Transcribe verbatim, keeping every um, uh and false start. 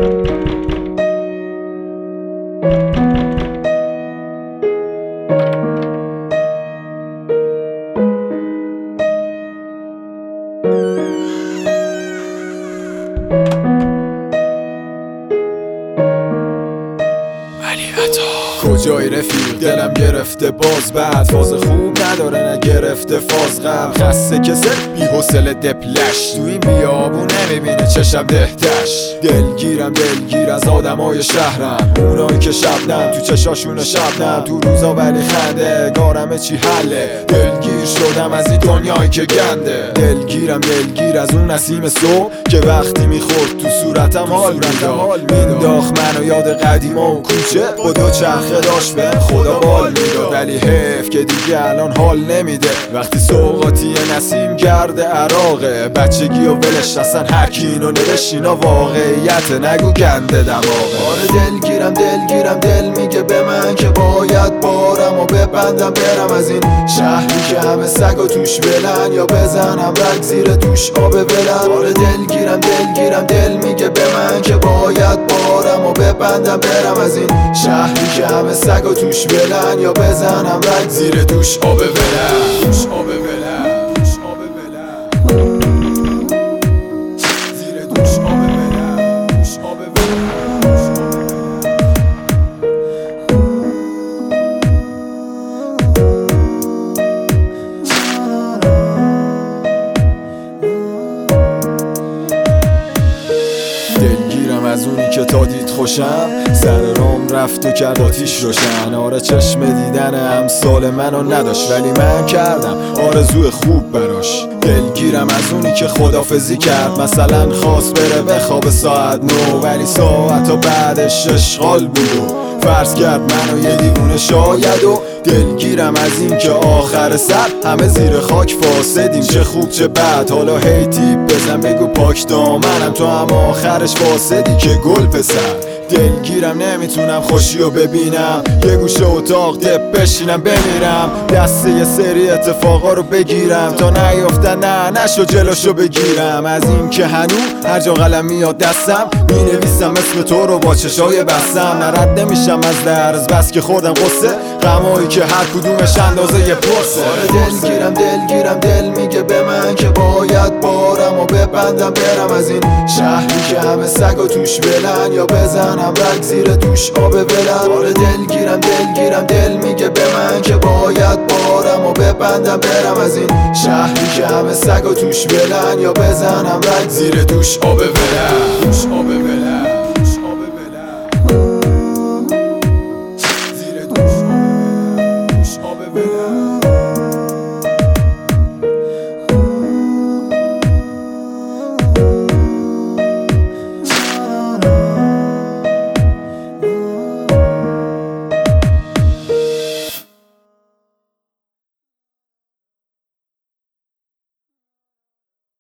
کجایی رفیق دلم گرفته باز بعد فاز خوب نداره نه گرفته فاز غم خسته کسل بی حوصله دپلش تو این بیابون نمیبینه چشم دهتش دلگیرم دلگیر از آدمای شهرم اونایی که شبنم تو چشاشون شبنم تو روزا ولی خنده گارمه چی حله دلگیر شدم از این دنیایی که گنده دلگیرم دلگیر از اون نسیم صبح که وقتی میخورد تو صورتم حال میداد مینداخت منو یاد قدیما و کوچه با دو چرخه داشت بهم خدا بال میداد ولی حیف که دیگه الان حال نمیده وقتی سوقاتی نسیم گرد عراقه بچگی و ولش اصلا هرکی اینو نوشت اینا واقعیت نگو گنده دماغه آره دلگیرم دلگیرم دل میگه به من که باید بارم و ببندم برم از این شهری که همه سگا توش ولن یا بزنم رگ زیر دوش آب ولن آره دلگیرم دلگیرم دل میگه به من که باید بارم و ببندم برم از این شهری که همه سگا توش ولن یا بزنم رگ زیر دوش آب ولن دوش آب ولن دوش آب ولن زیر دوش آب ولن دوش آب ولن دلگیرم از اونی که تا دید خوشم سر رام رفت و کرد آتیش روشن آره چشم دیدن امثال منو نداشت ولی من کردم آرزوی خوب براش دلگیرم از اونی که خدافزی کرد مثلا خواست بره بخواب ساعت نو ولی ساعتا بعدش اشغال بود و فرض کرد منو یه دیوونه شاید و دلگیرم از این که آخر سر همه زیر خاک فاسدیم چه خوب چه بد حالا هی تیپ بزن بگو پاک دامنم تو هم آخرش فاسدی که گل پسر دلگیرم نمیتونم خوشیو ببینم یه گوشه اتاق دپ بشینم بمیرم دسته یه سری اتفاقا رو بگیرم تا نیافتن نه نشو جلوشو بگیرم از این که هنو هر جا قلم میاد دستم مینویسم اسم تو رو با چشای بستم نرد نمیشم از درز بس که خوردم قصه غمایی که هر کدومش اندازه یه پرسه آره دلگیرم دلگیرم دل میگه به من که باید بارم و ببندم برم از این شهری که همه سگا توش ولن یا بزنم رگ زیر دوش آب ولن آره دلگیرم دلگیرم دل میگه به من که باید بارم و ببندم برم از این شهری که همه سگا توش ولن یا بزنم رگ زیر دوش آب ولن دوش آب ولن